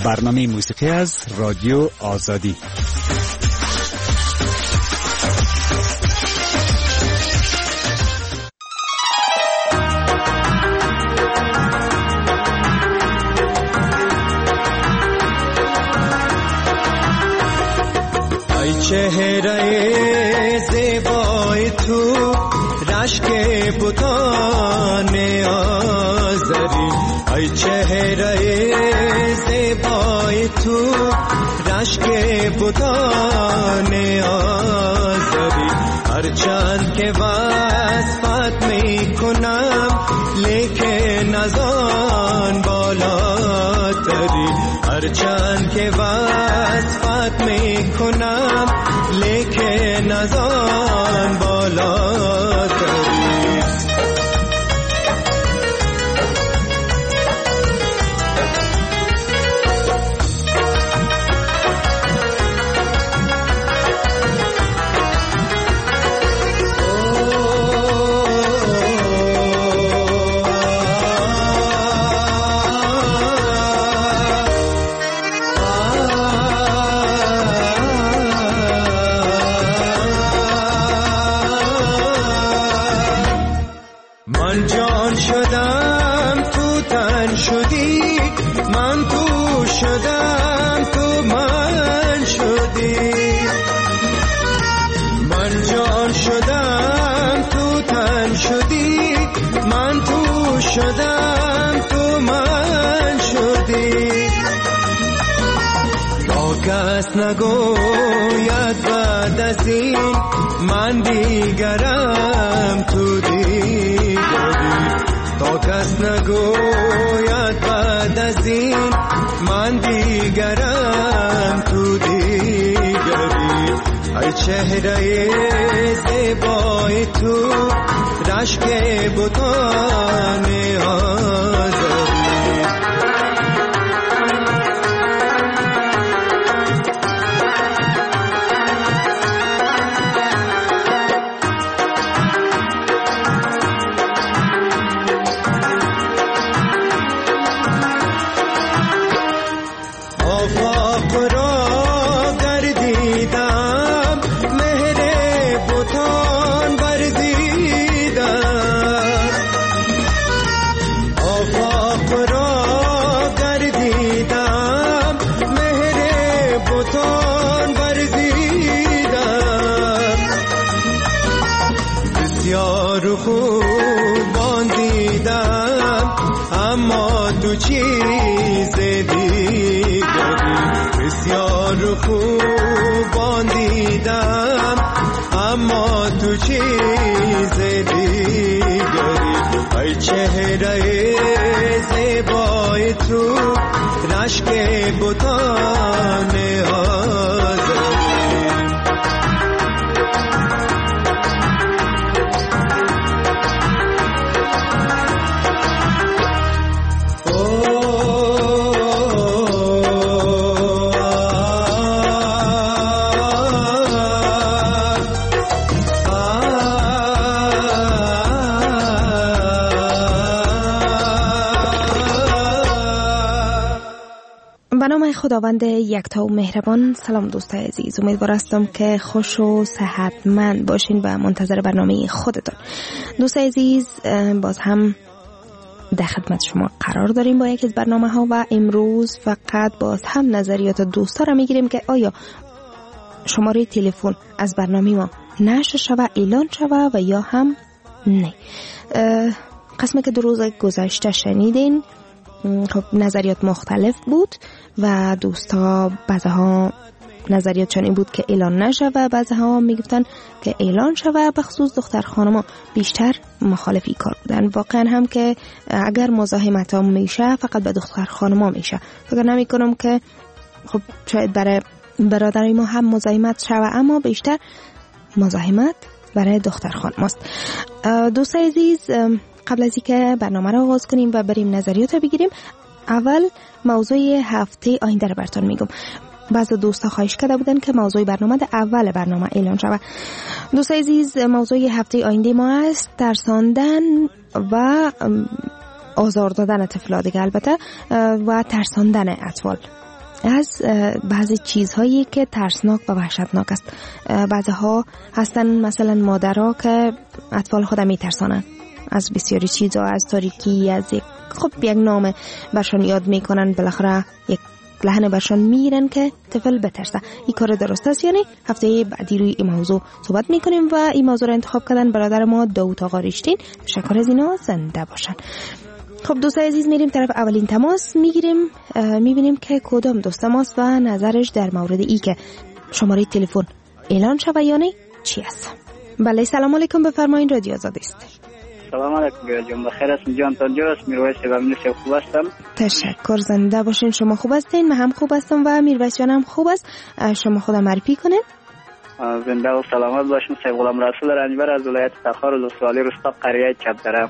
برنامه موسیقی از رادیو آزادی. ای چهره زیبای تو، رشک بتان آزری. ای چهره زیبای تو، رشک بتان آزری. هرچند که وصفت میکنم لیکن از آن بالاتری. هرچند که وصفت میکنم لیکن از آن بالاتری. من جان شدم تو تن شدی، من تو شدم تو من شدی. من جان شدم تو تن شدی، من تو شدم تو من شدی. تا کس نگوید بعد از این من دیگرم تو دیگری. تا کس نگوید بعد از این من دیگرم تو دیگری. ای چهره زیبای تو، رشک بتان آزری. خوبان دیدم اما تو چیز دیگری. بسیار خوبان دیدم اما تو چیز دیگری. ای چهره زیبای تو، رشک بتان آزری. به نام خداوند یکتا و مهربان. سلام دوستای عزیز، امیدوار هستم که خوش و صحتمند باشین و منتظر برنامه خودتون. دوستای عزیز، باز هم در خدمت شما قرار داریم با یکی از برنامه ها و امروز فقط باز هم نظریات دوستا را میگیریم که آیا شماره تلفن از برنامه ما نشر شوه، اعلان شوه و یا هم نه. قسمه که 2 روز گذشته شنیدین خب نظریات مختلف بود و دوستا بعضها نظریات چنین بود که اعلان نشه و بعضها میگفتن که اعلان شوه. بخصوص دختر خانما بیشتر مخالفی کار بودن. واقعا هم که اگر مزاحمت ها میشه فقط به دختر خانما میشه. فکر نمی کنم که خب شاید برای برادرای ما هم مزاحمت شوه، اما بیشتر مزاحمت برای دختر خانماست. دوستای عزیز، قبل از اینکه برنامه را آغاز کنیم و بریم نظریات را بگیریم، اول موضوع هفته آینده را براتون میگم. بعضی دوستا خواهش کرده بودن که موضوع برنامه در اول برنامه اعلان شود. دوستای عزیز، موضوع هفته آینده ما است ترساندن و آزار دادن طفلان دیگه، البته و ترساندن اطفال. از بعضی چیزهایی که ترسناک و وحشتناک است. بعضها هستن مثلا مادرها که اطفال خود میترسانن از بسیاری چیزها، از تاریکی، از یک نام برشان یاد میکنن، بالاخره یک لحن برشان میرن که طفل بترسه. این کار درست است یعنی؟ هفته بعدی روی این موضوع صحبت میکنیم و این موضوع رو انتخاب کردن برادر ما داوود آقا ریشتین. تشکر از اینا، زنده باشن. خب دوستای عزیز، میریم طرف اولین تماس، میبینیم که کدام دوست ماست و نظرش در مورد ای که شماره تلفن اعلان شود یا نه چی است. بله سلام علیکم، بفرمایید، رادیو آزادی است. سلام علیکم بیا جان، بخیر هستم جان، تانجا است. میرویس و خوب هستم. تشکر، زنده باشین. شما خوب هستین؟ من هم خوب هستم و میرویس جان هم خوب است. شما خودم معرفی کنین. زنده و سلامت باشین. سید غلام رسول رنجبر از ولایت تخار ولسوالی رستا قریه چپدره.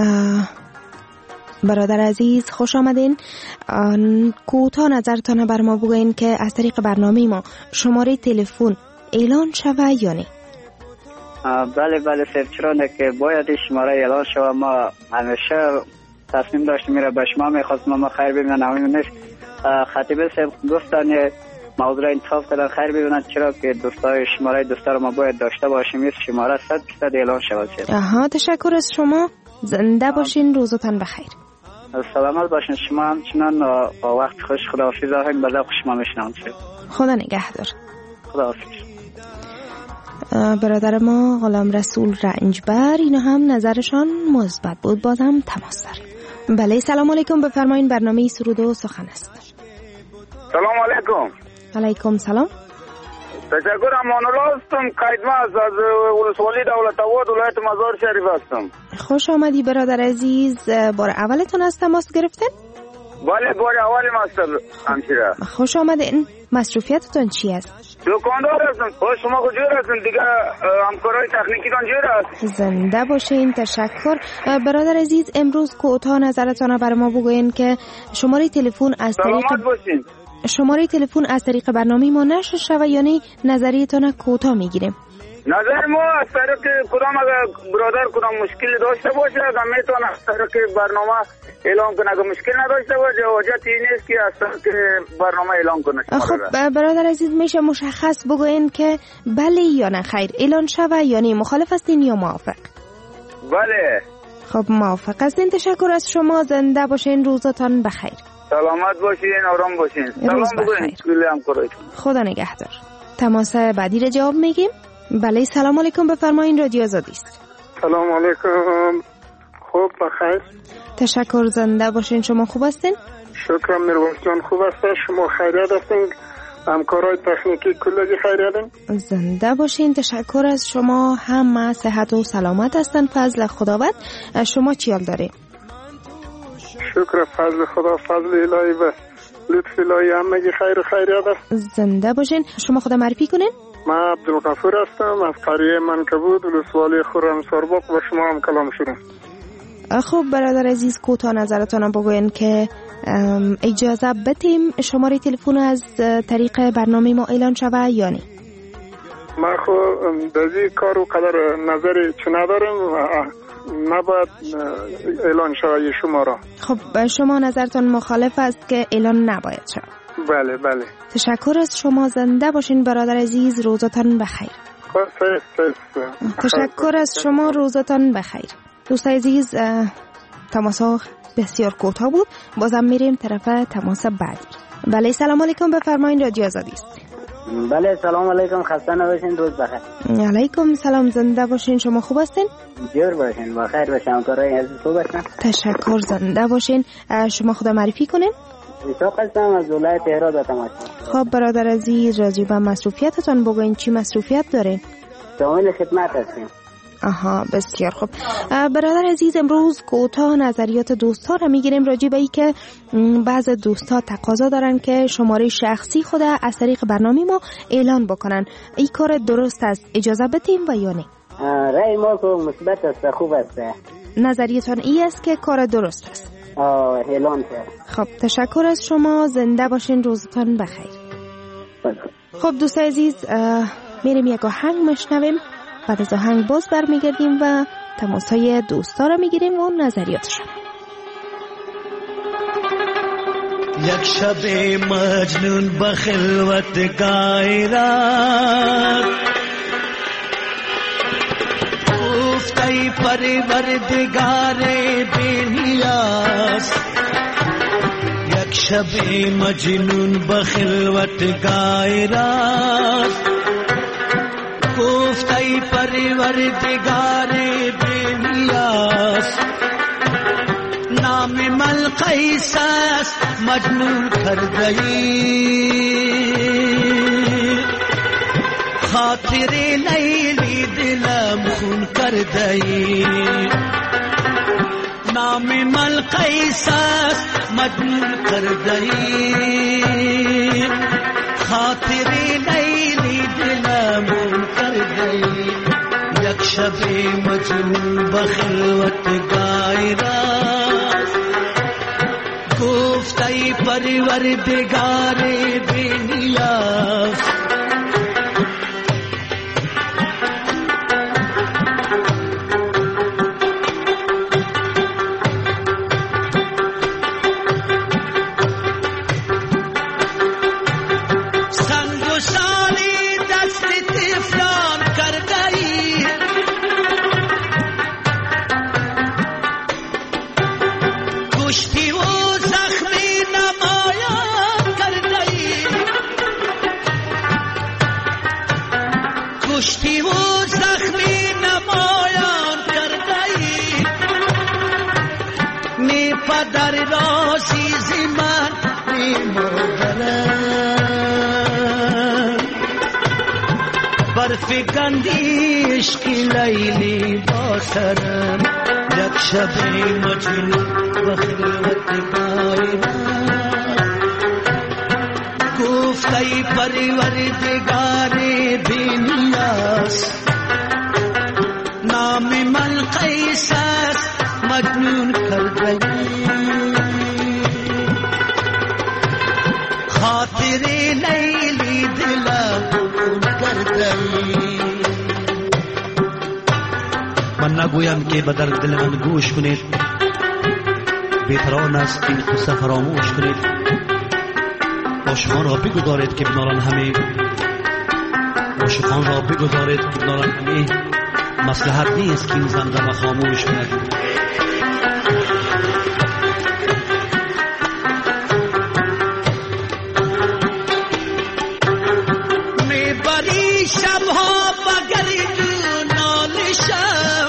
برادر عزیز خوش آمدین. کوتاه نظرتان بر ما بگوین که از طریق برنامه ما شماره تلفن اعلان شود یا نه؟ بله سید، چرا نه که باید شماره اعلان شود. ما همیشه تصمیم داشتیم میره به شما میخواستم ما خیر ببینن، همین نیست. خطیب سید دوستان موضوع انتخاب کردن خیر ببینن، چرا که دوستای شماره دوستا ما باید داشته باشیم. این شماره 100% اعلان شود. تشکر از شما، زنده باشین، روزتان بخیر. سلامت باشین. شما همچنان وقت خوش. خداحافظ. آهنگ بذار شما میشنم. خدا نگهدار. خداحافظ. برادر ما غلام رسول رنجبر، اینا هم نظرشان مثبت بود. بازم تماس داریم. بله سلام علیکم، بفرمایید، برنامه سرود و سخن است. سلام علیکم. علیکم سلام. تشکر. امان‌الله هستم، قیدمه از ولسوالی دولت آباد ولایت مزار شریف هستم. خوش آمدی برادر عزیز. بار اولتون از تماس گرفتن؟ بله بار اولم هستم همشیره. خوش آمدین. مصروفیتتون چی است؟ دکاندار هستم. شما کجا هستین دیگه؟ همکارای تکنیکی تان جور است. زنده باشین. تشکر. برادر عزیز امروز کوتاه نظرتون بر ما بگوین که شماره تلفن از طریق برنامه ما نشر شود یا نه؟ نظریتون کوتاه میگیریم. نظر ما از طریق کدام اگر برادر کدام مشکلی داشته باشه میتونه از طریق برنامه اعلان کنه. اگر مشکل نداشته باشه حاجت این نیست که از طریق برنامه اعلان کنه. خب برادر عزیز میشه مشخص بگوین که بله یا نه خیر اعلان شود یا نه؟ مخالف هستین یا موافق؟ بله. خب موافق هستین. تشکر از شما، زنده باشین، روزتان بخیر. سلامت باشین، آرام باشین. سلام بگوین. خدا نگهدار. تماس بعدی را جواب میگیم. بله سلام علیکم، بفرمایید، رادیو آزادی است. سلام علیکم. خوب بخیر. تشکر، زنده باشین. شما خوب هستین؟ شکرم. میرویس جان خوب هستین؟ شما خیریت هستین؟ همکارای تکنیکی کلگی خیریتن؟ زنده باشین. تشکر از شما، هم صحت و سلامت هستن فضل خداوند. شما چی حال دارین؟ شکر فضل خدا، فضل الهی و لطف الهی همگی خیر و خیریت است. زنده باشین. شما خدا معرفی کنین. من عبدالغفور هستم از قریه منکبود ولسوالی خرمسارباغ و شما هم کلام شدم. خب برادر عزیز کوتاه نظرتون بگوین که اجازه بدیم شماره تلفن از طریق برنامه ما اعلان شود یا نه؟ من خب در این کار و قدر نظری چه ندارم، نباید اعلان شود شماره. خب شما نظرتون مخالف است که اعلان نباید شود؟ بله. تشکر از شما، زنده باشین برادر عزیز، روزتان بخیر. تشکر از شما، روزتان بخیر. دوستای عزیز تماس بسیار کوتاه بود. بازم میریم طرف تماس بعدی. بله سلام علیکم، بفرمایید، رادیو آزادی است. بله سلام علیکم، خسته نباشین، روز بخیر. علیکم سلام، زنده باشین. شما خوب هستین؟ جور باشین، بخیر باشین. همکارای عزیز خوب هستن؟ تشکر، زنده باشین. شما خدا معرفی کنین. ایساق هستم از ولایت تهران تماس. خب برادر عزیز راجع به مصروفیتتون بگوین، چی مصروفیت دارین؟ شامل خدمت هستیم. بسیار خوب. برادر عزیز امروز کوتاه نظریات دوستا را میگیریم راجع به ای که بعض دوستا تقاضا دارن که شماره شخصی خود از طریق برنامه ما اعلان بکنن. این کار درست است؟ اجازه بدیم و یا نه؟ رأی ما که مثبت است، خوب است. نظریتان ای است که کار درست است؟ اعلان کرد. خب تشکر از شما، زنده باشین، روزتان بخیر. خب دوست عزیز میریم یک آهنگ مشنویم، بعد از آهنگ باز برمیگردیم و تماسهای دوستا را میگیریم و نظریاتشان. یک شب مجنون به خلوت غیرت گفت ای پروردگار بی نیاز. یک شب مجنون به خلوت غیرت گفت ای پروردگار بی نیاز. نام من قیس است مجنون کرده ای، خاطر لیلی دلم خون کرده ای. نام من قیس است مجنون کرده ای، خاطر لیلی دلم خون کرده ای. یک شب مجنون به خلوت غیرت گفت ای پروردگار بی نیاز. در رازیز من میمادرم برفگندی عشق لیلی با سرم. یک شب مجنون به خلوت غیرت گفت ای پروردگار بی نیاز. نام من قیس است مجنون کرده ای، خاطر لیلی دلم خون کرده ای. من نگویم که به درد دل من گوش کنید، بهتران است این قصه فراموش کنید. عاشقان را بگذارید که بنالان همه، عاشقان را بگذارید که بنالان همه. مصلحت نیست که این زمزمه خاموش کند. میبری شبها بگردون نال شب،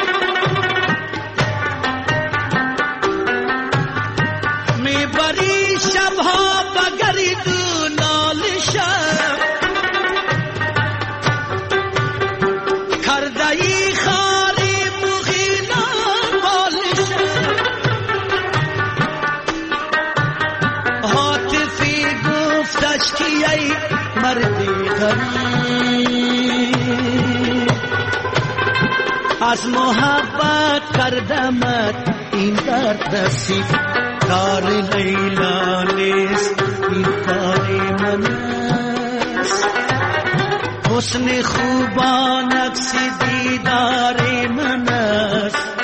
میبری شبها بگردون نال شب. کرده ای خالی مغیلان بال شب، حاطفی گفتش که ای مردی غریب، از محبت کردمت این درد نصیب. کار لیلا نیست این کار من است، حسن خوبان عکس دیدار من است.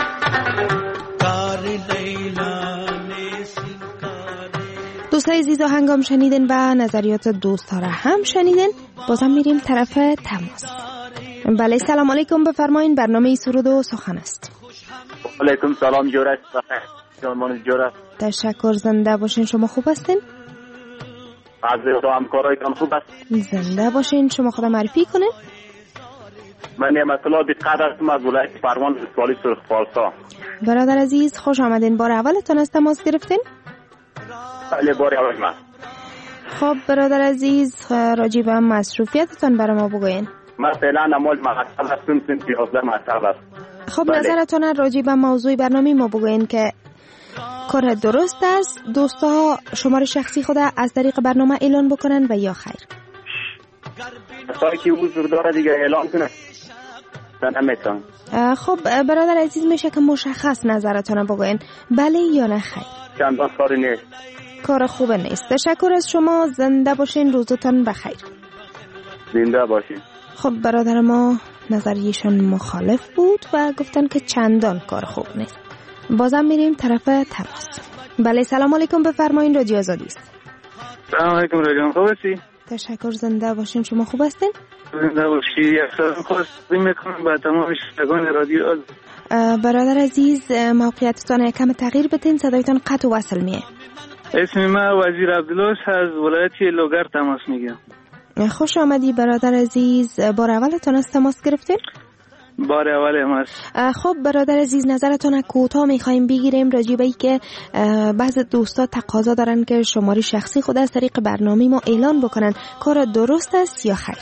کار لیلا نیست این کار. دوستای عزیز هنگام شنیدن و نظریات دوستا را هم شنیدن، بازم میریم طرف تماس. بله سلام علیکم، بفرمایین. برنامه سرود و سخن است. علیکم سلام. جورست جان جورست. تشکر. زنده باشین. شما خوب هستین؟ از تو همکارایتان خوب است؟ زنده باشین. شما خود معرفی کنین. من نعمت الله بی‌قدر هستم از ولایت پروان ولسوالی سرخ فالسا. برادر عزیز خوش آمدین. بار اولتون از تماس گرفتین؟ بله بار اول من. خب برادر عزیز راجع به مصروفیتتون برای ما بگوین. من فعلا نماز مقصد هستم، سن 11 مطلب است. خب نظرتون راجع به موضوع برنامه ما بگوین که کار درست است دوستا شماره شخصی خود از طریق برنامه اعلان بکنن و یا خیر؟ کاری که حضور داره دیگه اعلان کنه. نمیتونم. خب برادر عزیز میشه که مشخص نظرتون بگوین بله یا نه خیر؟ چندان کاری نیست. کار خوبه نیست. تشکر از شما. زنده باشین. روزتون بخیر. زنده باشین. خب برادر ما نظریشون مخالف بود و گفتن که چندان کار خوب نیست. بازم میریم طرف تماس. بله سلام علیکم، بفرمایید. رادیو آزادی است. سلام علیکم رادیو، خوب هستی؟ تشکر، زنده باشین. شما خوب هستین؟ زنده باشی. یک سلام خواست میکنم به تمام شنوندگان رادیو آزادی. برادر عزیز موقعیتتان یکم تغییر بدین، صدایتان قطع و وصل میه. اسم من وزیر عبدالله از ولایت لوگر تماس میگم. خوش آمدی برادر عزیز. بار اولتان از تماس گرفتین؟ بار اول هم است. خب برادر عزیز، نظرتان کوتاه میخوایم بگیریم راجع به اینکه بعض دوستا تقاضا دارن که شماره شخصی خود از طریق برنامه ما اعلان بکنن. کار درست است یا خیر؟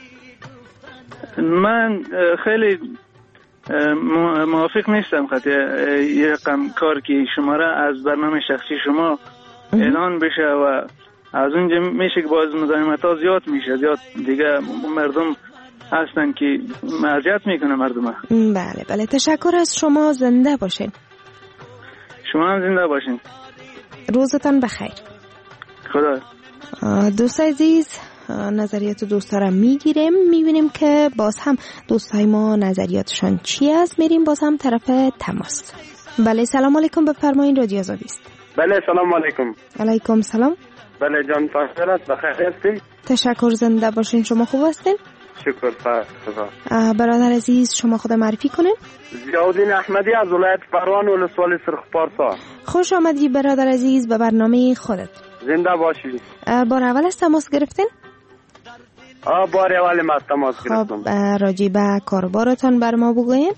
من خیلی موافق نیستم خاطر یه رقم کار که شماره از برنامه شخصی شما اعلان بشه و از اونجا میشه که باز مزاحمت ها زیاد میشه، زیاد دیگه مردم هستن که اذیت میکنه مردم. بله تشکر از شما، زنده باشین. شما هم زنده باشین. روزتان بخیر. خدا. دوست عزیز، نظریات دوستا را میگیریم، میبینیم که باز هم دوستای ما نظریاتشان چی است. میریم باز هم طرف تماس. بله سلام علیکم، بفرمایید. رادیو آزادی است. بله سلام علیکم. علیکم سلام. بله جان فاصلت بخیر هستی؟ تشکر، زنده باشین. شما خوب هستین؟ شکر خدا. برادر عزیز شما خود معرفی کنین. ضیاءالدین احمدی از ولایت پروان ولسوالی سرخپارسا. خوش آمدی برادر عزیز به برنامه خودت. زنده باشی. بار اول از تماس گرفتین؟ بار اول ما تماس گرفتم. خب راجع به کاربارتان بر ما بگوین.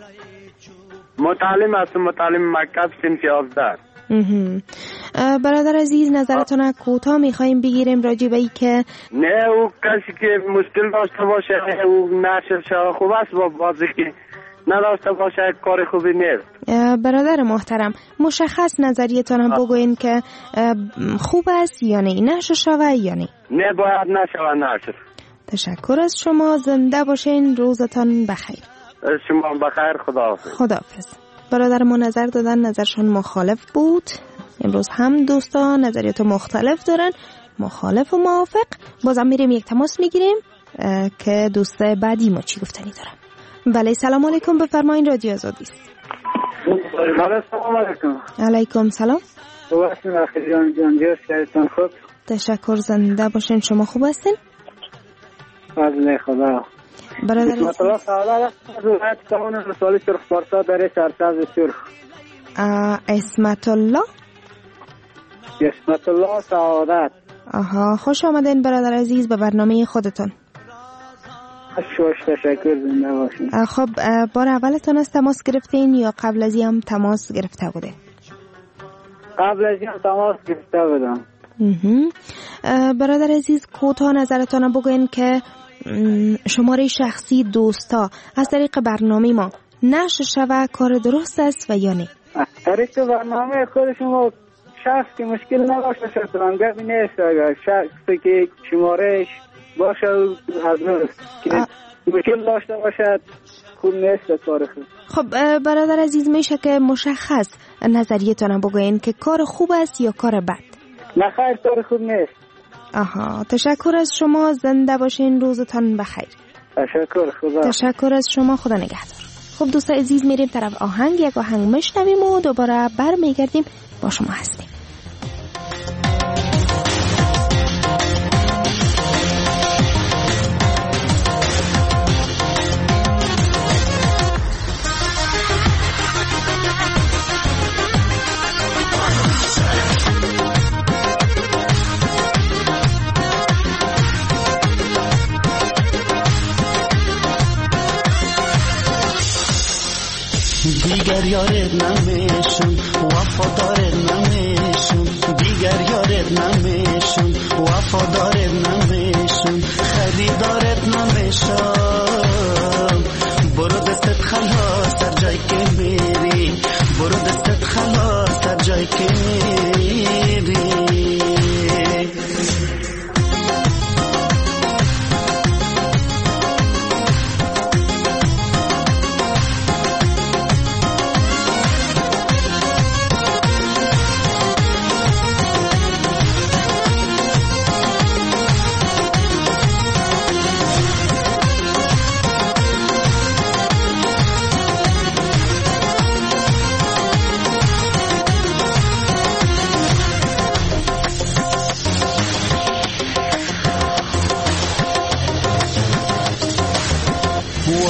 متعلم هستم، متعلم مکتب صنف 11. برادر عزیز نظرتان کوتاه میخوایم بگیریم راجع به این که نه او کسی که مشکل داشته باشه او نشه خوب است، با بازی که نداشته باشه کار خوبی نیست. برادر محترم مشخص نظریتان بگوین که خوب است یا نه، نشه شوه یا نه. نه باید نشوه نشه. تشکر از شما، زنده باشین. روزتان بخیر. شما بخیر. خداحافظ. برادر ما نظر دادن، نظرشون مخالف بود. امروز هم دوستا نظریات مختلف دارن، مخالف و موافق. بازم میریم یک تماس میگیریم که دوست بعدی ما چی گفتنی دارن. بله سلام علیکم، بفرمایید. رادیو آزادی است. بله سلام علیکم. علیکم سلام. وقتی نخیر جان جیرتان خوب. تشکر، زنده باشین. شما خوب هستین؟ فضل خدا. برادر اسمت الله سعادت از ولایت تهران ولسوالی سرخپارسا در سرسبز سرخ. اسمت الله سعادت. خوش آمدین برادر عزیز به برنامه خودتون. تشکر، زنده باشین. خب بار اولتون از تماس گرفتین یا قبل از این هم تماس گرفته بودین؟ قبل از این هم تماس گرفته بودم. برادر عزیز کوتاه نظرتون بگوین که شماره شخصی دوستا از طریق برنامه ما نشه شوه کار درست است و یا نه؟ طریق برنامه خود شما شخص که مشکل نباشه شطران گفت نیست. اگر شخصی که شمارهش باشه از روست که مشکل داشته باشد خوب نیست کار خوب. خب برادر عزیز میشه که مشخص نظریتون بگوین که کار خوب است یا کار بد؟ نه خیر، کار خوب نیست. تشکر از شما، زنده باشین. روزتان بخیر. تشکر. خدا. تشکر از شما، خدا نگهدار. خب دوست عزیز میریم طرف آهنگ، یک آهنگ میشنویم و دوباره برمیگردیم با شما هستیم. دیگر یارت نمیشم، وفادارت نمیشم. دیگر یارت نمیشم، وفادارت نمیشم. خریدارت نمیشم. برو دستت خلاص هر جای که میری، برو دستت خلاص هر جای که میری.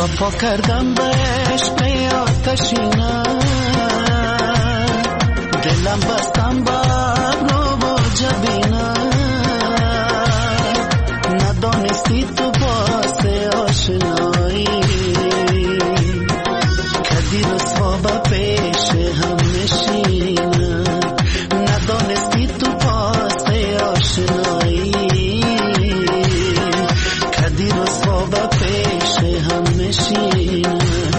وفا کردم به عشق آتشینه دلم بستم با ابرو و جبینه ندانستی تو باعث آشنایی کدی رسوا به پیش هم نشینه ندانستی تو باعث آشنایی کدی رسوا به پیش هم نشینه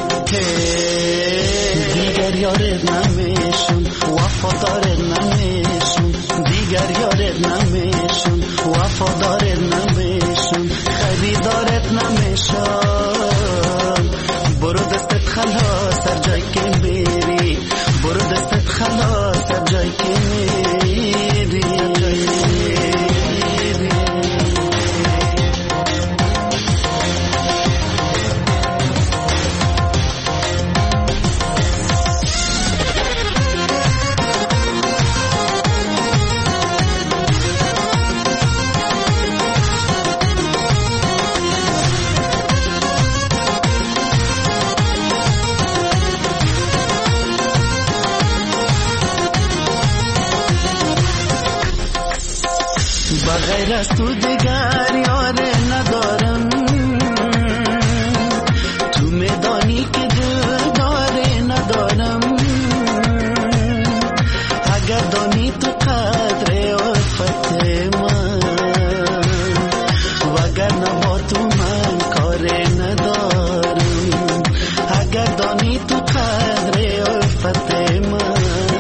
دیگر یارت نمیشون وفادارت نمیشون دیگر یارت نمیشون وفادارت نمیشون خریدارت نمیشون برو دستت خلاص هر جای که بری برو دستت خلاص هر جای که میری بغیر از تو دیگر یاره ندارم تو میدانی که دلداره ندارم اگر دانی تو قدر الفت من وگرنه با تو من کار ندارم اگر دانی تو قدر الفت من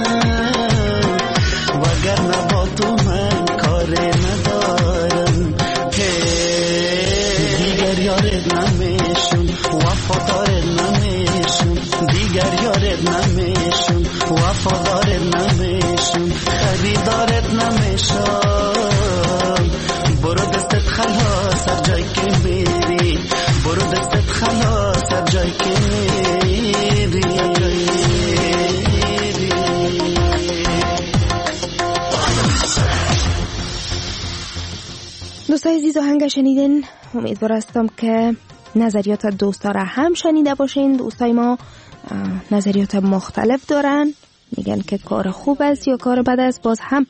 وگرنه با تو من کار ندارم دیگر یارت نمیشون وفادارت نمیشون دیگر یارت نمیشون وفادارت نمیشون خریدارت نمیشون برو دستت خلاص هر جای که میری برو دستت خلاص هر جای که میری دوستای عزیز آهنگ شنیدین. امیدوار هستم که نظریات دوستا را هم شنیده باشین. دوستای ما نظریات مختلف دارن، میگن که کار خوب است یا کار بد است. باز هم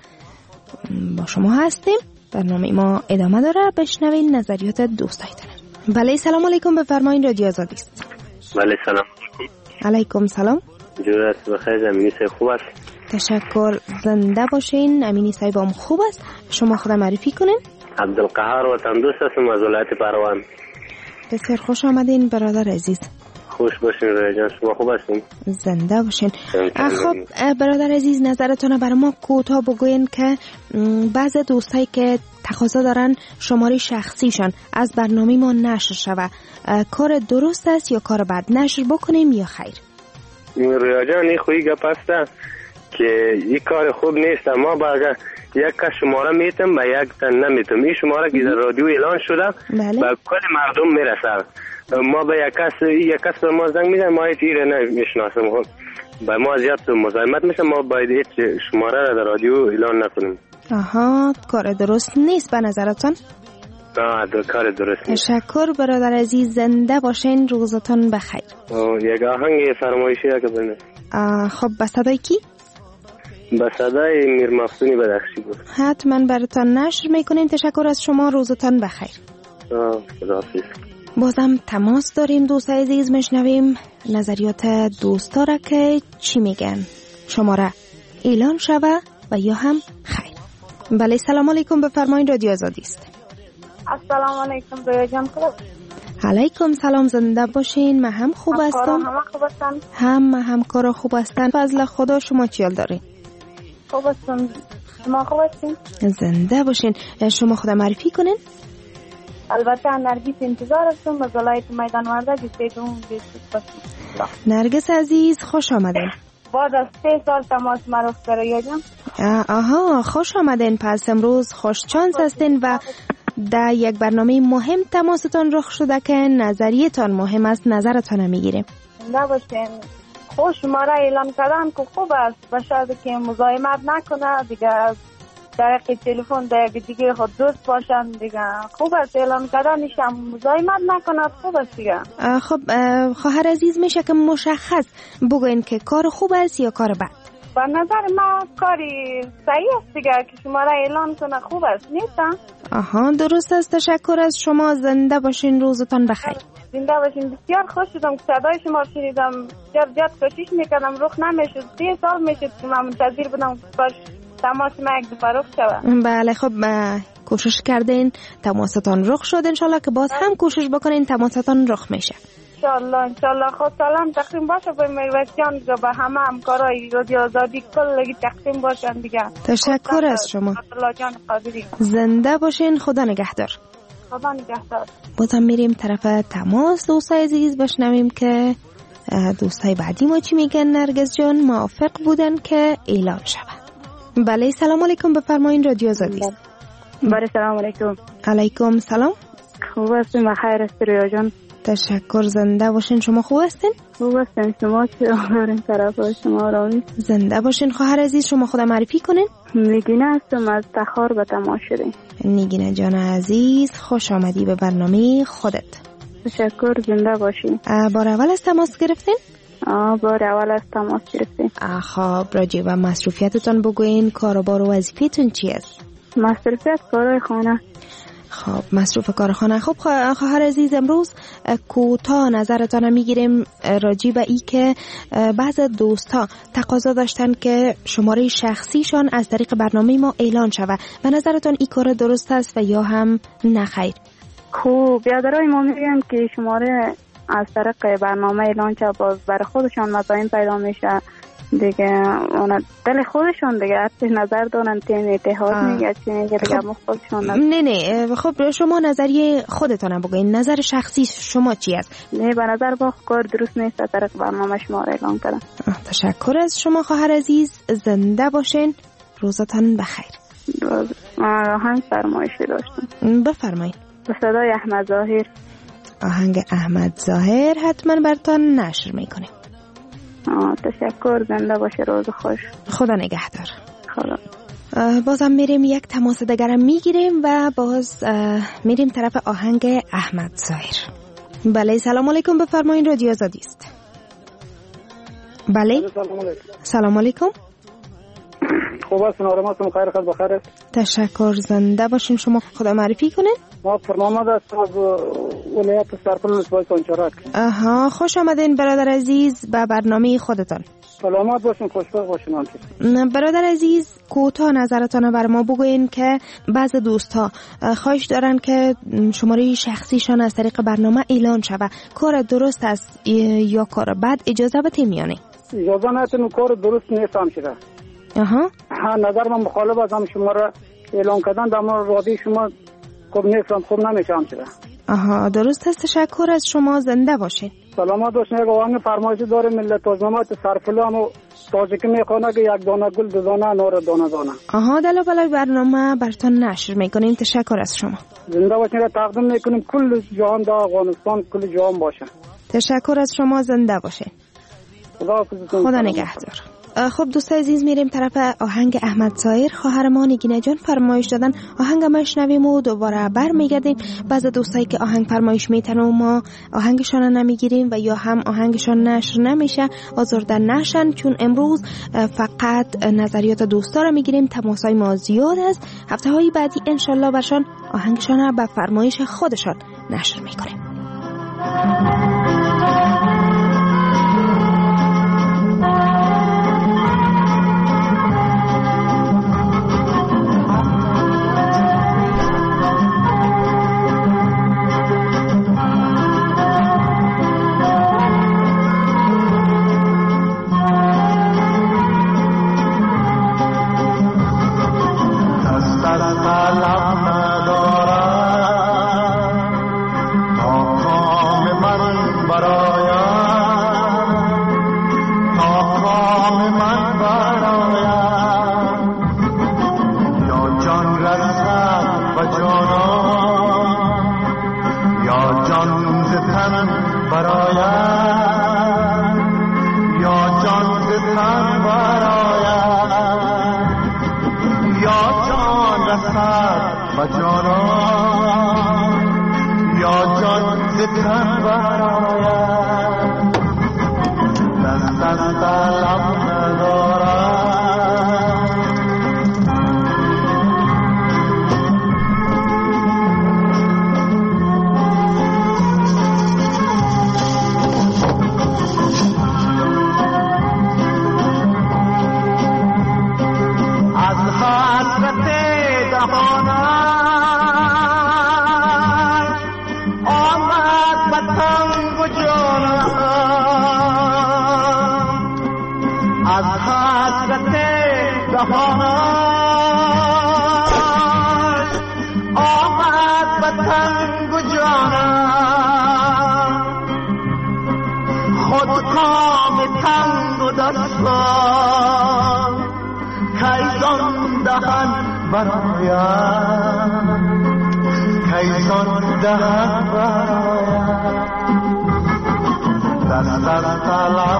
با شما هستیم، برنامه ما ادامه داره. بشنوین نظریات دوستایتون. بله سلام علیکم، بفرمایین، رادیو آزادی است. بله سلام علیکم سلام. جورت بخیر، امینی صاحب خوب است؟ تشکر، زنده باشین. امینی صاحب هم خوب است. شما خود معرفی کنین. عبدالقهار وطن دوست هستم از ولایت پروان. بسیار خوش آمدین برادر عزیز. خوش باشین رویا جان، شما خوب هستین؟ زنده باشین. خب برادر عزیز، نظرتون برای ما کوتاه بگوین که بعضی دوستایی که تقاضا دارن شماره شخصیشان از برنامه ما نشر شوه، کار درست است یا کار بد؟ نشر بکنیم یا خیر؟ رویا جان این خویی گپ است که این کار خوب نیست. ما باید یک کس شماره میتم و یک تن نمیتم. این شماره که در رادیو اعلان شده به کل مردم میرسه. ما به یک کس به ما زنگ میزن، ما هیچ ایره نمیشناسم، به ما زیاد مزاحمت میشه. ما باید هیچ شماره را در رادیو اعلان نکنیم. آها، کار درست نیست به نظرتون؟ نه، کار درست نیست. تشکر برادر عزیز، زنده باشین، روزتون بخیر. یک آهنگ فرمایشی که بنویس. خب به صدای کی؟ به صدای میر مفتونی بدخشی بود. حتما براتون نشر میکنیم. تشکر از شما، روزتون بخیر. خداحافظ. بازم تماس داریم دوست عزیز، میشنویم نظریات دوستا را که چی میگن، شماره اعلان شوه و یا هم خیر. بله سلام علیکم، بفرمایید، رادیو آزادی است. السلام علیکم رویا جان. علیکم سلام، زنده باشین. من هم خوب هستم. همه خوب هستن؟ هم کارا خوب هستن، فضل خدا. شما چیال دارین؟ خوب هستم. شما خوب هستین؟ زنده باشین. شما خود معرفی کنین. البته نرگس انتظار هستم از ولایت میدان وردک استیدون. نرگس عزیز خوش آمدین. بعد از 3 سال تماس معروف رویا جان. آها، خوش آمدین. پس امروز خوش چانس هستین و در یک برنامه مهم تماستان رخ شده که نظریتان مهم است، نظرتان میگیریم. زنده باشین. خوش شماره اعلام کردن که خوب است، به شرطی که مزاحمت نکنه دیگه. طریق تلفن دیگه خود دوست باشن دیگه. خوب است اعلان کردنش هم مزاحمت نکند. خوب است دیگه. خب خواهر عزیز میشه که مشخص بگوین که کار خوب است یا کار بد؟ به نظر ما کاری صحیح است دیگه که شما را اعلان کنه خوب است نیست؟ آها درست است. تشکر از شما. زنده باشین. روزتان بخیر. زنده باشین. بسیار خوش شدم که صدای شما شنیدم. جد کوشش میکردم رخ نمیشد. 3 سال میشد که من منتظر بودم باش تماس ما یک دفعه رخ شود. بله خب کوشش کردین تماستان رخ شد. انشالله که باز هم کوشش بکنین تماستان رخ میشه. انشالله. خود سلام تقدیم باشه به میرویسیان دیگه، به همه همکارای رادیو آزادی کلگی تقدیم باشن دیگه. تشکر از شما. الله جان قادری. زنده باشین. خدا نگهدار. خدا نگهدار. بازم میریم طرف تماس. دوستای عزیز بشنویم که دوستای بعدی ما چی میگن. نرگس جان موافق بودن که اعلان شود. بله سلام علیکم. بفرمایین رادیو آزادی. بله سلام علیکم. علیکم سلام. خوب هستین؟ بخیر است رویا جان. تشکر. زنده باشین. شما خوب هستین؟ خوب هستین. شما چه آمارین طرف شما رامی؟ زنده باشین. خواهر عزیز شما خدا معرفی کنین. نگینه هستم از تخار به تماشا. نگینه جان عزیز خوش آمدی به برنامه خودت. تشکر. زنده باشین. بار اول از تماس گرفتین؟ بار اول از تماس گرفتین. خب راجع به مصروفیتتون بگوین. کار و بار و وظیفه‌تون چی است؟ مصروفیت کارهای خانه. خب مصروف کارخانه. خب خواهر عزیز امروز کوتاه نظرتان میگیریم راجع به ای که بعض دوستا تقاضا داشتن که شماره شخصیشان از طریق برنامه ما اعلان شود. به نظرتان این کار درست است و یا هم نخیر؟ خب بیادرای ما میگن که شماره از طریق برنامه اعلان شود باز برای خودشان مزاحم پیدا میشه دیگه. اونا دل خودشون دیگه هرچی نظر دارن تیم اتحاد میگه چی میگه دیگه. خودشون نه خب شما نظریه خودتان بگوین. نظر شخصی شما چی است؟ نه به نظر با کار درست نیست از طریق برنامه شما اعلان کردن. تشکر از شما خواهر عزیز. زنده باشین. روزتان بخیر. آهنگ فرمایشی داشتم. بفرمایید. به صدای احمد ظاهر. آهنگ احمد ظاهر حتما براتون نشر میکنیم. تشکر. زنده باشه. روز خوش. خدا نگهدار. خدا. بازم میریم یک تماس دیگرم میگیریم و باز میریم طرف آهنگ احمد ظاهر. بله سلام علیکم. بفرمایین رادیو آزادی است. بله سلام علیکم. خوب هستین؟ آرام هستم. خیر خد بخیر. تشکر. زنده باشین. شما خدا معرفی کنین. ما فرمامد است از ولایت سرپل نسبای کنچرک. خوش آمدین برادر عزیز به برنامه خودتان. سلامت باشین. خوشبخت باشین. برادر عزیز کوتاه نظرتان بر ما بگوین که بعض دوستها خواهش دارن که شماره شخصیشان از طریق برنامه اعلان شود. کار درست است یا کار بد؟ اجازه بدید میانه. اجازه ندید. کار درست نیست همشیره. نظر من مخالف هستم. شما را اعلان کردن در رادیو شما خوب نیست. خوب نمیشه همشیره. درست است. تشکر از شما. زنده باشین. سلامت باشین. یک آهنگ فرمایشی داره ملت آزمامت سرفلام و تاجیکی میخوانه که یک دانه گل دو دانه نور دانه دانه. دلو بلای برنامه براتون نشر میکنیم. تشکر از شما. زنده باشین. را تقدیم میکنیم کل جهان دا افغانستان کل جهان باشه. تشکر از شما. زنده باشین. خدا نگهدار. خب دوستای عزیز میریم طرف آهنگ احمد ظاهر. خواهر ما نگینه جان فرمایش دادن آهنگ مشنویم و دوباره برمیگردیم. بعضی دوستایی که آهنگ فرمایش میتن و ما آهنگشان نمیگیریم و یا هم آهنگشان نشر نمیشه آزرده نشن، چون امروز فقط نظریات دوستا رو میگیریم. تماسای ما زیاد است. هفته های بعدی انشالله برشان آهنگشان رو به فرمایش خودشان نشر میکنیم. سلام ندارم مقام من جهانم آمد به تنگ و جانم از حسرت دهانم آمد به تنگ و جانم خود کام تنگ و دستان کیزان دهن برایم کیزان دهن برایم دست از طلب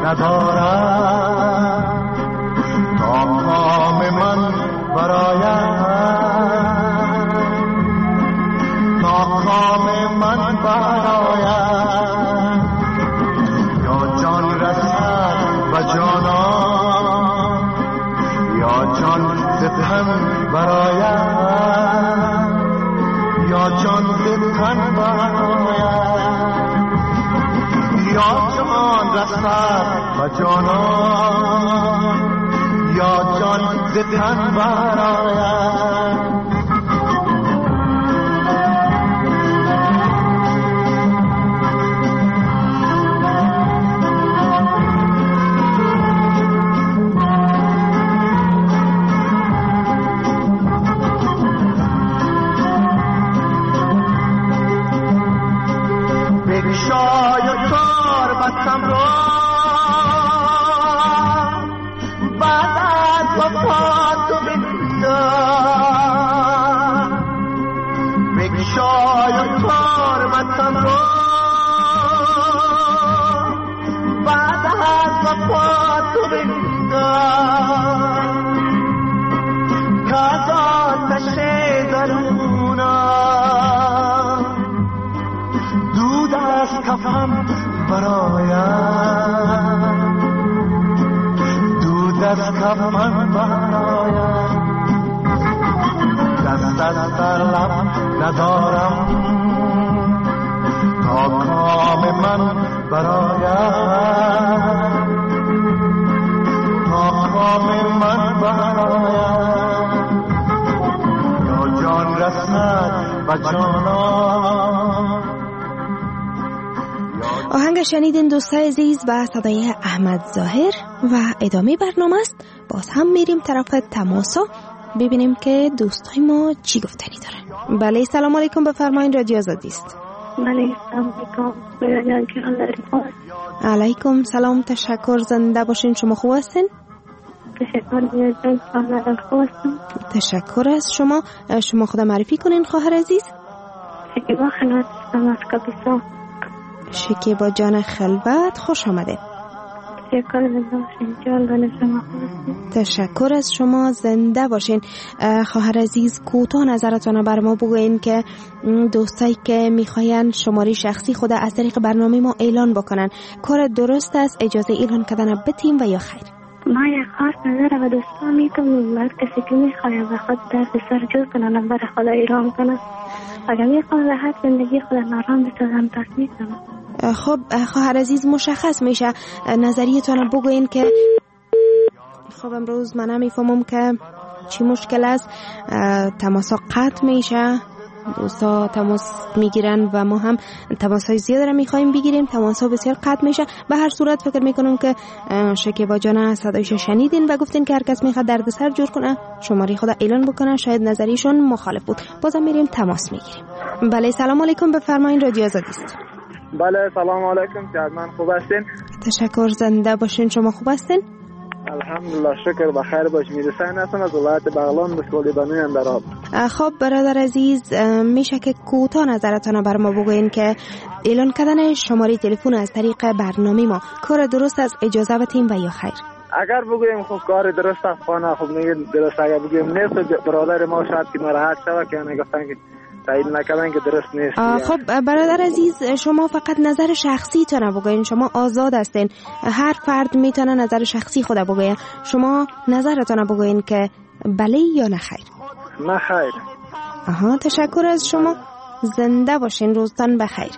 ندارم تا کام من برایم تا کام من برایم یا جان رسد به جانان یا جان ز تن برایم یا جان ز تن برایم یا جان رسد به جانان یا جان ز تن برایم بگشای و کار بستم را بعد از وفات تو بگویم بگشای و کار بستم را بعد از وفات تو بگویم که از آتش درونم دود از کفن برایم دود از کفن برایم دست از طلب ندارم تا کام من برایم تا کام من برایم یا جان رسد به جانان. آهنگ شنیدین دوستای عزیز با صدای احمد ظاهر و ادامه برنامه است. باز هم میریم طرف تماسا ببینیم که دوستای ما چی گفتنی دارن. بله سلام علیکم، بفرمایید، رادیو آزادی است. بله سلام علیکم. علیکم سلام، تشکر، زنده باشین. شما خوب هستین؟ تشکر از شما. شما خود معرفی کنین خواهر عزیز. شکیبا خلوت هستم از کاپیسا. شکیبا جان خلوت، خوش آمده. تشکر از شما، زنده باشین. خواهر عزیز کوتاه نظرتون بر ما بگوین که دوستایی که میخواین شماره شخصی خود از طریق برنامه ما اعلان بکنن کار درست است اجازه اعلان کردن بتیم و یا خیر؟ ما یک خاص نظر و دوستان میکنم بر کسی که میخواید و خود درد سر جور کنن برای خدا ایران کنن اگر میخوان راحت زندگی خود نارام بسازن پس میکنم. خب خواهر عزیز مشخص میشه نظریتون بگوین که خب امروز من نمیفهمم که چی مشکل است. تماسا قطع میشه، دوستا تماس میگیرن و ما هم تماسای زیاد را میخوایم بگیریم، تماسا بسیار قطع میشه. به هر صورت فکر میکنم که شکیبا جان صدایش شنیدین و گفتین که هر کس میخواد دردسر جور کنه شماره خود اعلان بکنه، شاید نظریشون مخالف بود. بازم میریم تماس میگیریم. بله سلام علیکم، بفرمایید، رادیو آزادی است. بله سلام علیکم، من خوب هستین؟ تشکر، زنده باشین. شما خوب هستین؟ الحمدلله شکر بخیر باش. میرسین هستم از ولایت بغلان بسکولی بانوی اندراب. خب برادر عزیز میشه که کوتاه نظرتان بر ما بگوین که اعلان کردن شماره تلفن از طریق برنامه ما کار درست از اجازه بدیم و یا خیر؟ اگر بگویم خب کار درست است خانه خب میگه درست، اگر بگویم نیست برادر ما شاید که ناراحت شوه که نگفتن که تایید نکردن که درست نیست. خب برادر عزیز شما فقط نظر شخصی تونه بگوین، شما آزاد هستین، هر فرد میتونه نظر شخصی خود بگوین. شما نظرتون بگوین که بله یا نه خیر؟ نه خیر. تشکر از شما، زنده باشین، روزتان بخیر.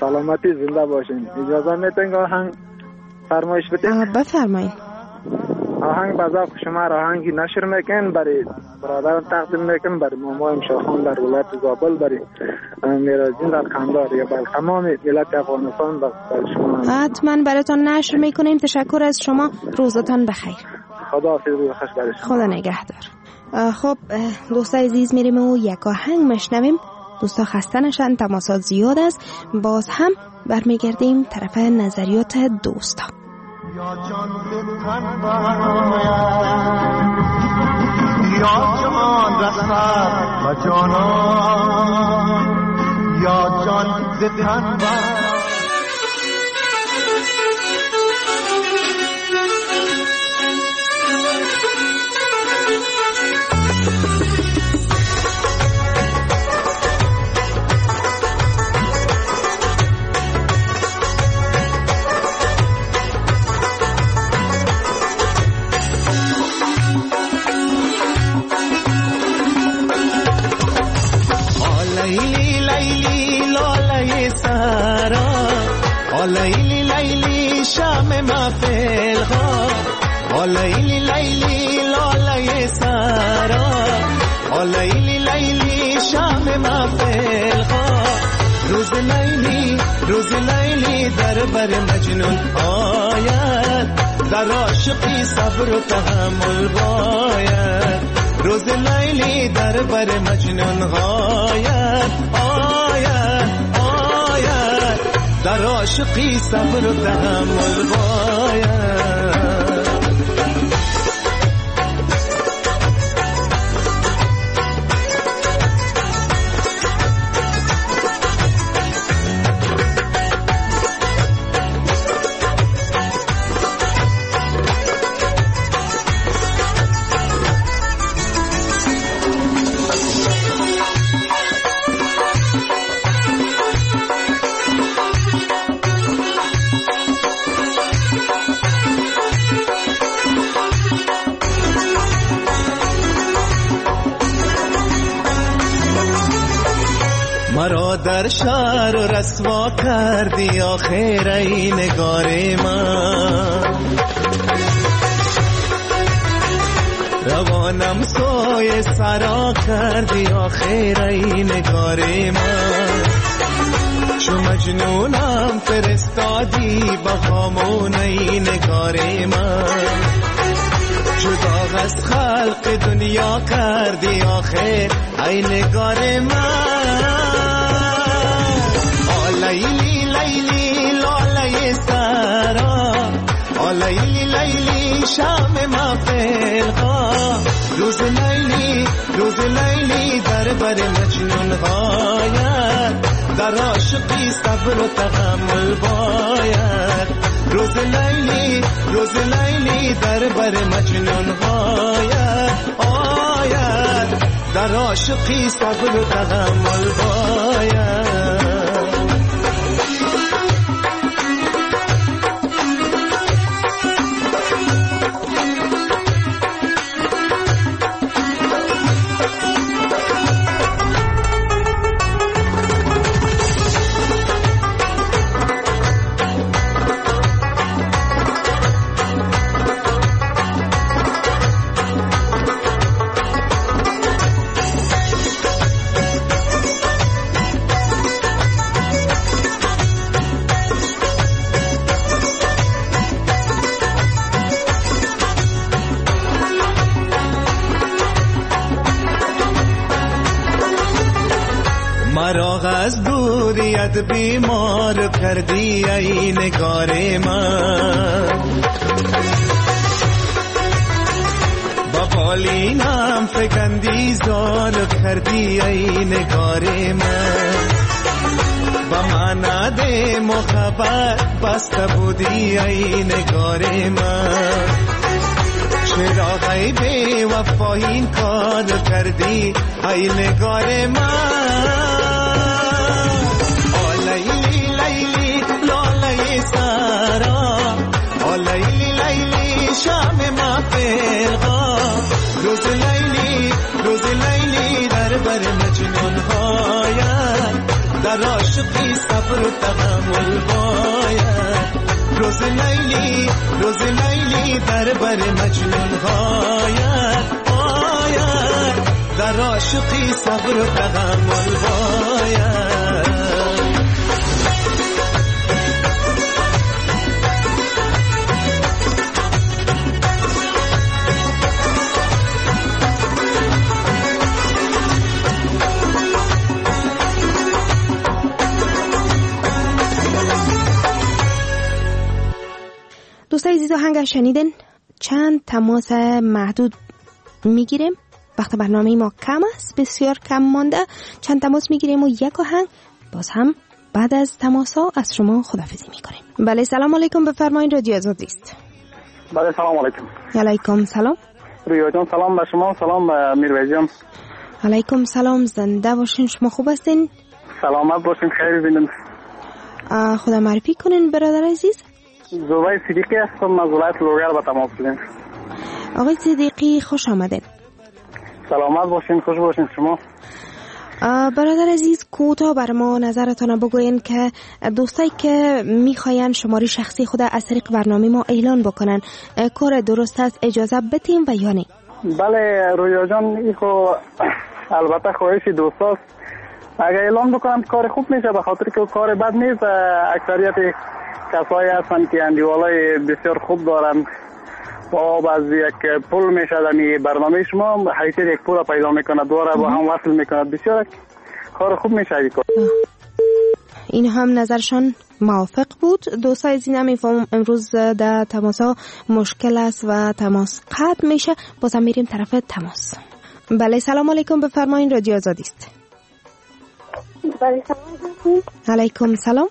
سلامتی، زنده باشین. اجازه میتونین آهنگ فرمایش بدین؟ بفرمایید. آهنگ بذاب شما را آهنگی نشر میکن برای برادرم تقدیم میکن برای مامایم شاخان در ولایت زابل برای میرازین در خاندار یا برای تمام ملت افغانستان برای شما حتما براتون نشر میکنیم. تشکر از شما، روزتان بخیر. خدا حافظ، روز خوش برای شما. خدا نگهدار. خب دوستا عزیز میریم و یک آهنگ مشنویم. دوستا خسته نشن، تماسات زیاد است. باز هم برمیگردیم طرف نظریات دوستا. یا جان تن برایم یا جان رسد و جانان یا جان تن برایم لیلی لیلی شام محفل ها لیلی لیلی لاله سارا لیلی لیلی شام محفل ها روز لیلی در بر مجنون آید در عاشقی صبر و تحمل باید روز لیلی در بر مجنون آید در عاشقی صبر و تحمل باید مرا در شهر رسوا کردی آخر ای نگار من روانم سوی سرا کردی آخر ای نگار من چو مجنونم فرستادی با خامون ای نگار من جدا از خلق دنیا کردی آخر ای نگار من لیلی لیلی لاله سارا لیلی لیلی شام محفل ها روز لیلی در بر مجنون هاید در عاشقی صبر و تحمل باید روز لیلی در بر مجنون آید در عاشقی صبر و تحمل باید مرا از دوریت بیمار کردی ای نگار من با بالینم فکندی زار کردی ای نگار من با مناد محبت بسته بودی ای نگار من چرا ای بی وفا این کار کردی ای نگار من لیلی لیلی لاله سارا لیلی لیلی شام محفل ها روز لیلی در بر مجنون هاید در عاشقی صبر و تحمل باید روز لیلی در بر مجنون غایت آید در عاشقی صبر و تحمل باید دوستای عزیز آهنگ شنیدن. چند تماس محدود میگیریم، وقت برنامه ما کم است، بسیار کم مانده. چند تماس میگیریم و یک آهنگ باز هم بعد از تماس ها از شما خداحافظی میکنیم. بله سلام علیکم، بفرمایید رادیو آزادی است. بله سلام علیکم. علیکم سلام. رویا جان سلام به شما، سلام به میرویس جان. علیکم سلام، زنده باشین. شما خوب هستین؟ سلامت باشین، خیر ببینید. خدا معرفی کنین برادر عزیز. زوبای صدیقی هستم از ولایت لوگر با تماس داریم. آقای صدیقی خوش آمدین. سلامت باشین، خوش باشین شما. برادر عزیز کوتاه بر ما نظرتان بگوین که دوستایی که میخواین شماره شخصی خود از طریق برنامه ما اعلان بکنن کار درست است اجازه بدیم و یا نه؟ بله رویا جان، این خو البته خواهش دوستاست. اگر اعلان بکنم کار خوب میشه، به خاطر که کار بد نیست. اکثریت کسایی هستن که اندیوالای بسیار خوب دارن و آب از یک پول میشه در برنامه شما حیثیت یک پول پیدا میکنه، دوره با هم وصل میکنه. بسیار کار خوب میشه این کار. این هم نظرشان موافق بود. دوستای از این هم میفهمم امروز در تماس ها مشکل است و تماس قطع میشه. بازم میریم طرف تماس. بله سلام علیکم، بفرمایید رادیو آزادی است. بله سلام علیکم سلام.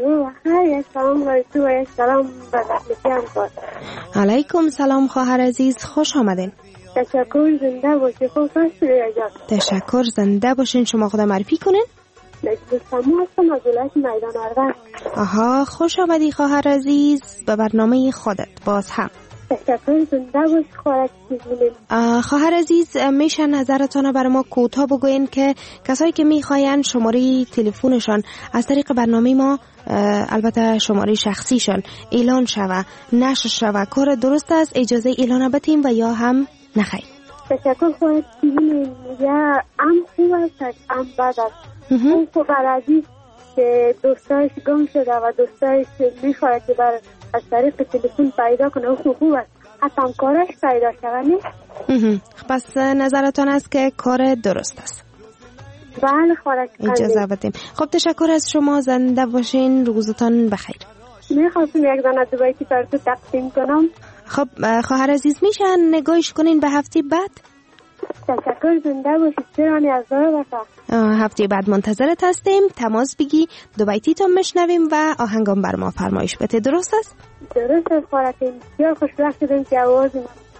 علیکم سلام خواهر عزیز، خوش آمدین. تشکر، زنده باشین. خوب هستید؟ تشکر، زنده باشین. شما خود معرفی کنین. نجم هستم از ولایت میدان اردن. آها، خوش آمدی خواهر عزیز به برنامه خودت. باز هم تشکر، زنده باشی خواهر عزیز. خواهر عزیز میشه نظرتان برای ما کوتاه بگوین که کسایی که میخواین شماره تلفنشان از طریق برنامه ما، البته شماره شخصیشان اعلان شوه نشر شوه، کار درست است اجازه اعلان بدیم و یا هم نخیر؟ تشکر خواهر یا هم خوب است هم بد است. اون خواهر عزیز که دوستایش گم شده و دوستایش میخواهد که از طریق تلفن پیدا کنه، او خوب است. حتی هم کارش پیدا شده نیست. پس نظرتان است که کار درست است؟ بله خواهر اجازه بدیم. خب تشکر از شما، زنده باشین، روزتان بخیر. میخواستم یک دانه دوبایتی براتو تقسیم کنم. خب خواهر عزیز میشه نگاهش کنین به هفته بعد؟ تشکر، زنده باشید. چرانی از داره باشد. هفته بعد منتظرت هستیم. تماس بگی دوبایتی تا مشنویم و آهنگام بر ما فرمایش بده. درست است؟ درست است خواهر. بسیار خوشبخت شدیم که آواز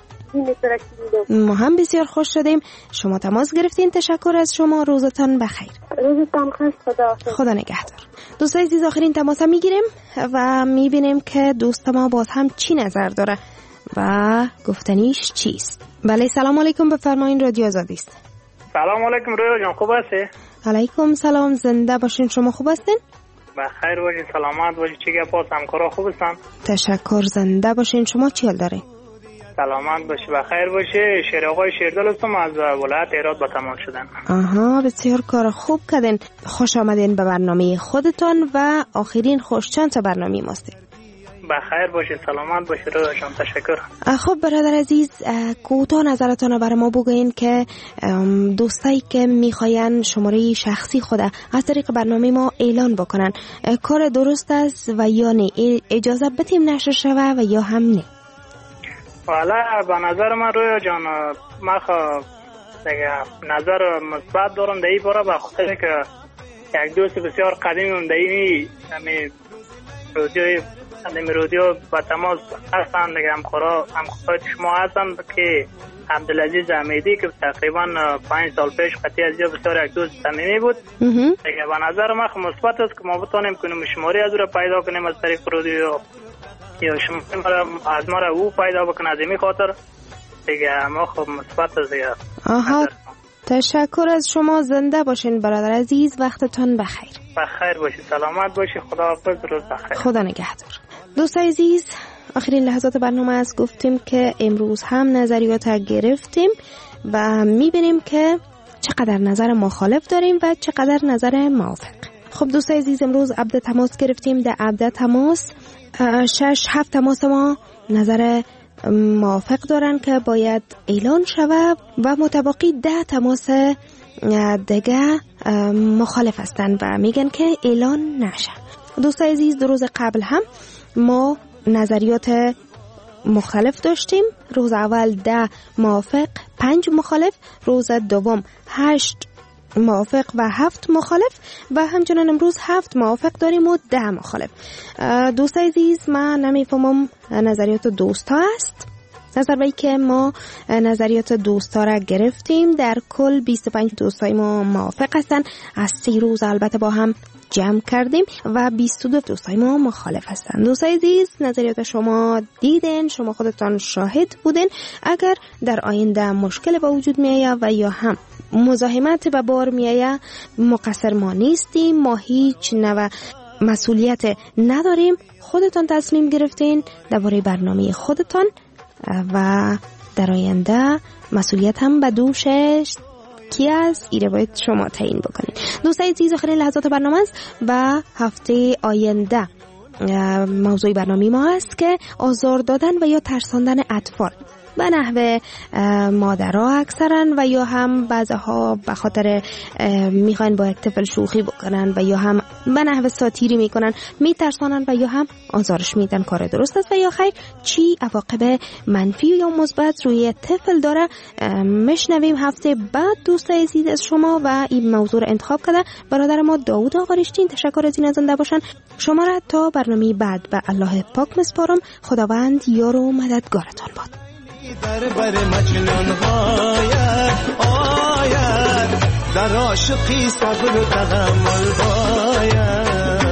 ما هم بسیار خوش شدیم شما تماس گرفتین. تشکر از شما، روزتان بخیر. روزتان خوش. خدا نگهدار. دوستای عزیز آخرین تماس میگیریم و میبینیم که دوست ما باز هم چی نظر داره و گفتنیش چیست. بله سلام علیکم، بفرمایید رادیو آزادی است. سلام علیکم رویا جان، خوب هستی؟ علیکم سلام، زنده باشین. شما خوب هستین؟ بخیر باشین، سلامت باشین. چی گپ است؟ همکارا خوب هستن؟ تشکر، زنده باشین. شما چی حال دارین؟ سلامت باشی، بخیر باشی. شیر آقای شیردل هستم از ولایت هرات با تماس شدن. آها، بسیار کار خوب کردین. خوش آمدین به برنامه خودتان و آخرین خوشچند تا برنامه ماست. بخیر باشی، سلامت باشی رویا جان. تشکر. خب برادر عزیز، کوتاه نظرتان برای ما بگوین که دوستایی که میخواین شماره شخصی خود از طریق برنامه ما اعلان بکنن کار درست است و یا نه؟ اجازه بدیم نشر شوه و یا هم نه؟ والا به نظر من رویا جان، من نظر مثبت دارم در این باره، به خاطر که یک دوست بسیار قدیمم در این رادیو با تماس هستن دیگه. همکارای شما هستن که عبدالعزیز امیدی که تقریبا 5 سال پیش قطعی از بسیار یک دوست صمیمی بود دیگه. به نظر من مثبت است که ما بتونیم کنیم شماره از او را پیدا کنیم از طریق رادیو، یا شما از ما را او پیدا بکنه. از این خاطر دیگه ما خب مثبت است دیگه. آها، تشکر از شما، زنده باشین برادر عزیز، وقتتان بخیر. بخیر باشی، سلامت باشی، خداحافظ، روز بخیر. خدا نگهدار. دوستای عزیز، آخرین لحظات برنامه است. گفتیم که امروز هم نظریات گرفتیم و میبینیم که چقدر نظر مخالف داریم و چقدر نظر موافق. خب دوستای عزیز، امروز عبد تماس گرفتیم. در عبد تماس 6-7 تماس ما نظر موافق دارن که باید اعلان شود و متبقی 10 تماس دیگه مخالف هستن و میگن که اعلان نشه. دوستای عزیز، دو روز قبل هم ما نظریات مختلف داشتیم. روز اول 10 موافق 5 مخالف، روز دوم 8 موافق و 7 مخالف و همچنان امروز 7 موافق داریم و 10 مخالف. دوستای عزیز، من نمیفهمم نظریات دوستا است. نظر بایی که ما نظریات دوستا را گرفتیم، در کل 25 دوستای ما موافق هستن. از 3 روز البته با هم جمع کردیم و 22 دوستای ما مخالف هستن. دوستای عزیز، نظریات شما دیدن، شما خودتان شاهد بودن. اگر در آینده مشکل به وجود می آید و یا هم مزاحمت به بار می آید، مقصر ما نیستیم، ما هیچ نوع مسئولیت نداریم. خودتان تصمیم گرفتین درباره برنامه خودتان و در آینده مسئولیت هم به دوشش کی است؟ ایره باید شما تعیین بکنید. دوستای عزیز، آخرین لحظات برنامه است و هفته آینده موضوع برنامه ما است که آزار دادن و یا ترساندن اطفال به نحو مادرها اکثرا و یا هم بعضها به خاطر میخواین با یک طفل شوخی بکنن و یا هم به نحو ساتیری میکنن، میترسانن و یا هم آزارش میدن. کار درست است و یا خیر؟ چی عواقب منفی یا مثبت روی طفل داره؟ میشنویم هفته بعد. دوستای عزیز، از شما و این موضوع رو انتخاب کرده برادر ما داوود آقارشتین. تشکر از این زنده باشن. شما را تا برنامه بعد به الله پاک مسپارم. خداوند یار و مددگارتان باد. در بر مجنون آید در عاشقی صبر و تحمل باید.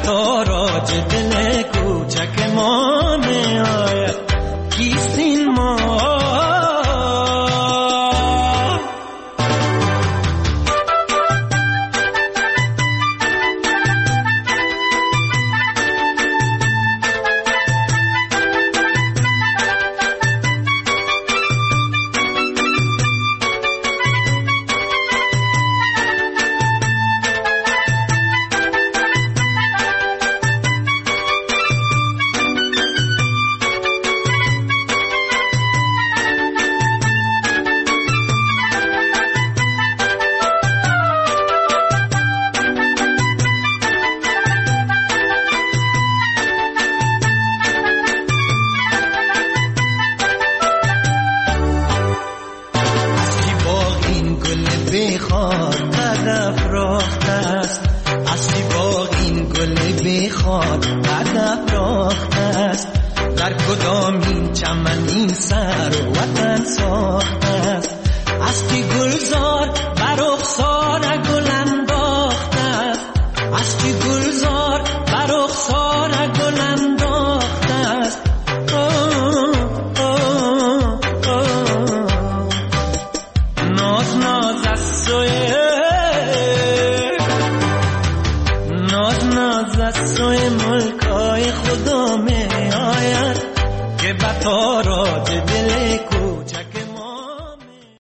تاراج دل کوچک ما می آید کیستین ما در کدامین چمن این سر وطن ساخت